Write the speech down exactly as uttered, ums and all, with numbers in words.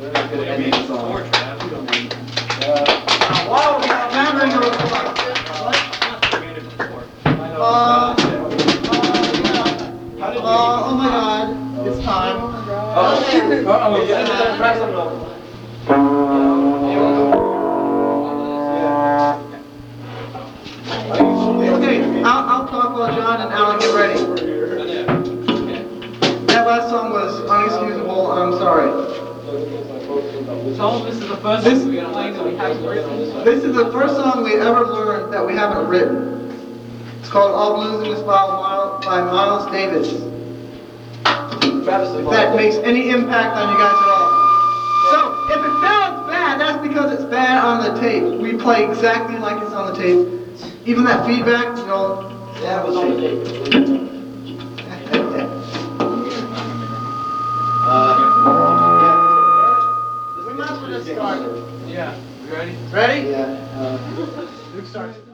Wow, we have memory of what? Uh, uh, oh my God, it's time. Okay, I'll, I'll talk while John and Alan get ready. That last song was unexcusable, I'm sorry. So this is the first this, we're gonna play that we haven't written. This is the first song we ever learned that we haven't written. It's called All Blues in the Spot by Miles Davis. If that makes any impact on you guys at all. So, if it sounds bad, that's because it's bad on the tape. We play exactly like it's on the tape. Even that feedback, you know. Yeah, it was on the tape. uh, we might as well just start. Yeah, you ready? Ready? Yeah. Uh, Luke starts.